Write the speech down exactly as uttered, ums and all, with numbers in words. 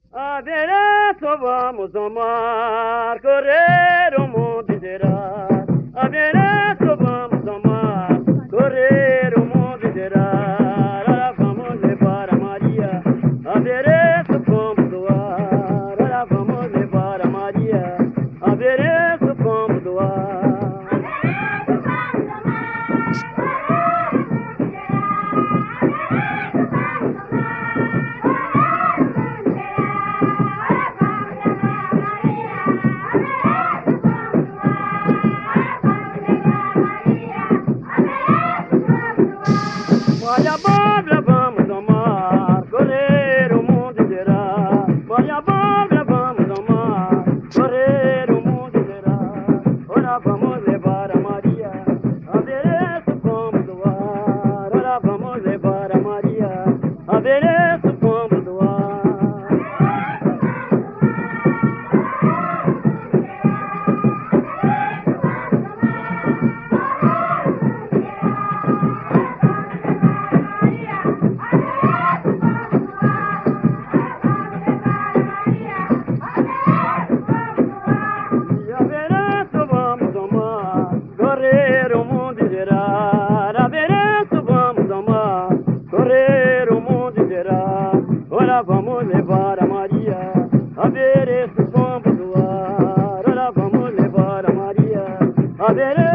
Adereço vamos amar, correr o mundo inteiro. Adereço vamos amar, correr o mundo inteiro. Ora vamos levar a Maria, adereço vamos doar. Ora vamos levar a Maria, adereço vamos doar. Olha a Bárbara, vamos amar, correr o mundo inteiro. Olha a Bárbara, vamos amar, correr o mundo inteiro. Ora vamos levar a Maria, adereço vamos doar. Ora vamos levar a Maria, adereço vamos doar. Correr o mundo inteiro, adereço vamos amar, correr o mundo inteiro. Ora vamos levar a Maria, adereço vamos doar. Ora vamos levar a Maria, adereço.